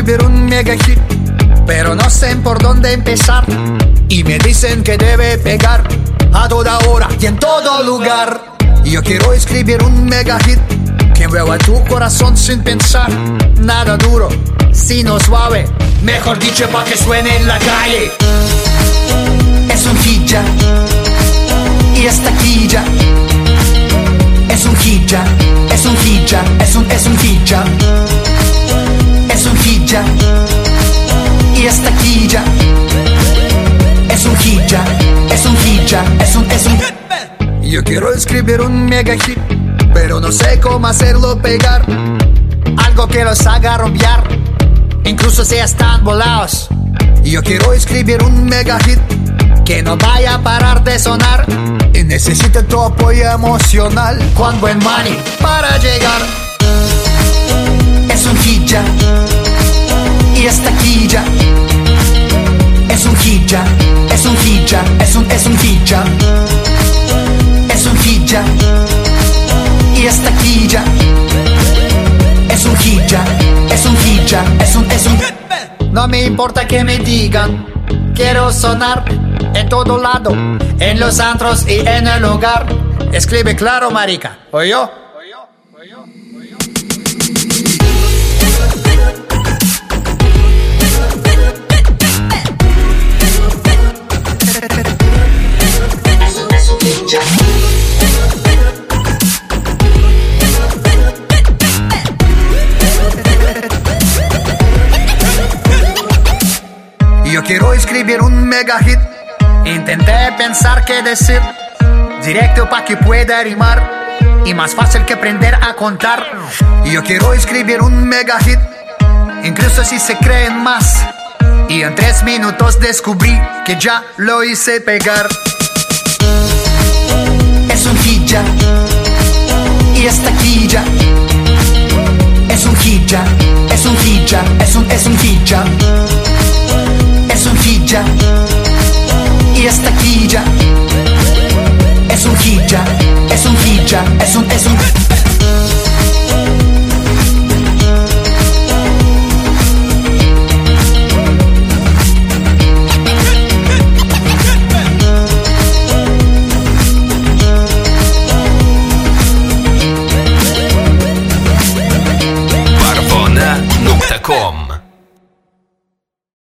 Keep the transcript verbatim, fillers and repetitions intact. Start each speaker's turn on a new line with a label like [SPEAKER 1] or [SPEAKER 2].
[SPEAKER 1] escribir un mega hit, pero no sé por dónde empezar. Y me dicen que debe pegar a toda hora y en todo lugar. Yo quiero escribir un mega hit que mueva tu corazón sin pensar. Nada duro, sino suave, mejor dicho, pa' que suene en la calle. Es un hit ya, y está aquí ya. Es un hit ya, es un hit ya, es un, es un hit ya. Es un hit ya, y está aquí ya. Es un hit ya, es un hit ya, es un, es un. Yo quiero escribir un mega hit, pero no sé cómo hacerlo pegar. Algo que los haga romper, incluso si están volados. Yo quiero escribir un mega hit que no vaya a parar de sonar. Y necesito tu apoyo emocional con buen money para llegar. Es un hit ya, y está aquí ya. Es un hit ya, es un hit ya, es un, es un hit ya. Es un hit ya, y está aquí ya. Es un hit ya, es un hit ya, es un, es un. No me importa que me digan, quiero sonar en todo lado, en los antros y en el hogar. Escribe claro, marica, ¿oyó? Yo quiero escribir un mega hit. Intenté pensar qué decir, directo pa' que pueda rimar y más fácil que aprender a contar. Yo quiero escribir un mega hit, incluso si se creen más. Y en tres minutos descubrí que ya lo hice pegar. Es un hit ya, y está aquí ya. Es un hit ya, es un hit ya, es un, es un hit ya. Es un hit ya, y está aquí ya. Es un hit ya, es un hit ya, es un, es un